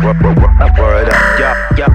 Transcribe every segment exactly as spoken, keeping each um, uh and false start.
Word up, yo, yo,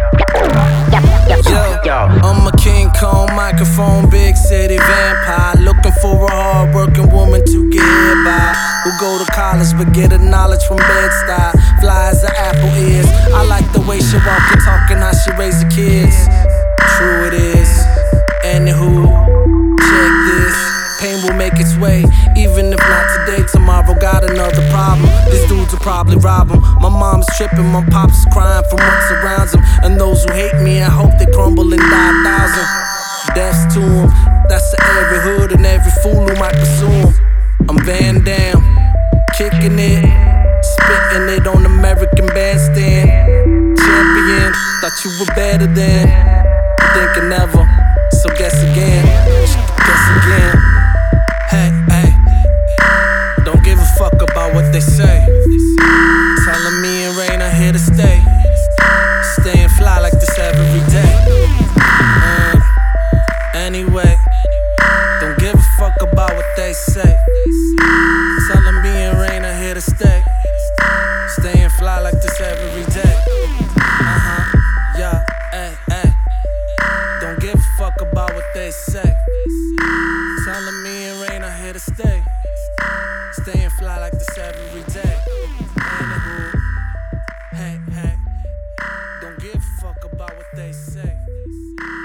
yo. Yo, I'm a King Kong microphone, big city vampire. Looking for a hard-working woman to get hit by. Who go to college but get her knowledge from Bed-Stuy. Fly as an apple is. I like the way she walk and talk and how she raise the kids. True it is. Anywho, check this. Pain will make its way, even if not today. Tomorrow got another problem. These dudes will probably rob him. My mom's tripping, my pops is crying from what surrounds him. And those who hate me, I hope they crumble and die a thousand deaths to them. That's to every hood and every fool who might pursue him. I'm Van Damme, kicking it, spitting it on American Bandstand. Champion, thought you were better than thinking never, so guess again, guess again. Hey, hey, don't give a fuck about what they say. Telling me and Rain are here to stay. Staying fly like this every day. Uh, anyway, don't give a fuck about what they say. Telling me and Rain are here to stay. Staying fly like this every day. Uh-huh, yeah, hey, hey. Don't give a fuck about what they say. Telling me and Rain are here to stay. Staying fly like this every day. Anywho, hey, hey. Don't give a fuck about what they say.